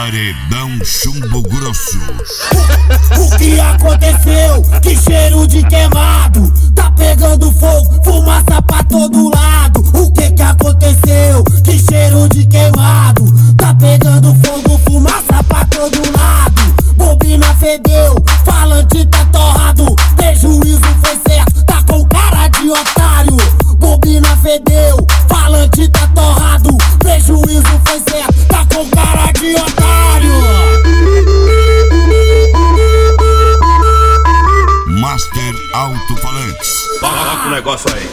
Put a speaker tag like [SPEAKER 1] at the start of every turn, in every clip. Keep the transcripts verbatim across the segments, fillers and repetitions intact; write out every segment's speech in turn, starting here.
[SPEAKER 1] Paredão Chumbo Grosso.
[SPEAKER 2] O que aconteceu? Que cheiro de queimado. Tá pegando fogo, fumaça pra todo lado. O que que aconteceu? Que cheiro de queimado. Tá pegando fogo, fumaça pra todo lado. Bobina fedeu, falante tá torrado. Prejuízo foi certo, tá com cara de otário. Bobina fedeu, falante tá torrado. Prejuízo foi certo, tá com cara de otário.
[SPEAKER 1] Master Alto-Falantes.
[SPEAKER 3] Coloca o negócio aí.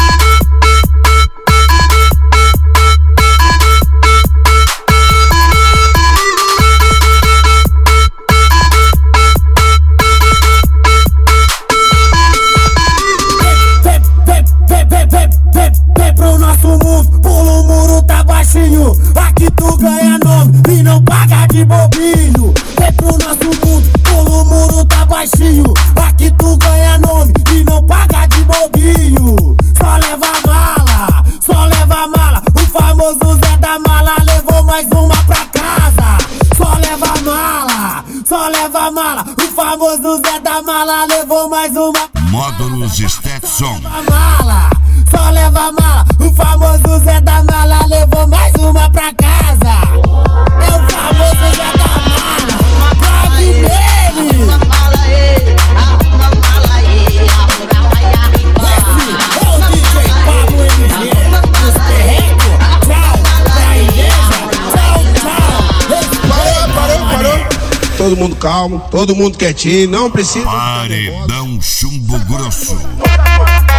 [SPEAKER 2] Vem pro nosso mundo, pula o muro, tá baixinho. Aqui tu ganha nome e não paga de bobinho. Vem pro nosso mundo, pula o muro, tá baixinho. Aqui tu ganha nome e não paga de bobinho. Só leva mala, só leva mala. O famoso Zé da Mala levou mais uma pra casa. Só leva mala, só leva mala. O famoso Zé da Mala levou mais uma.
[SPEAKER 1] Módulos Stetson.
[SPEAKER 2] Mala, só leva mala. O famoso Zé da Mala levou mais uma pra casa. É o famoso Zé da Mala. Grave nele.
[SPEAKER 4] Arruma mala aí, arruma mala aí, arruma mala aí.
[SPEAKER 2] Esse é o D J Pablo M G. Os perregos, tchau pra igreja. Tchau, tchau.
[SPEAKER 5] Parou, parou, parou. Todo mundo calmo, todo mundo quietinho, não precisa.
[SPEAKER 1] Paredão Chumbo Grosso.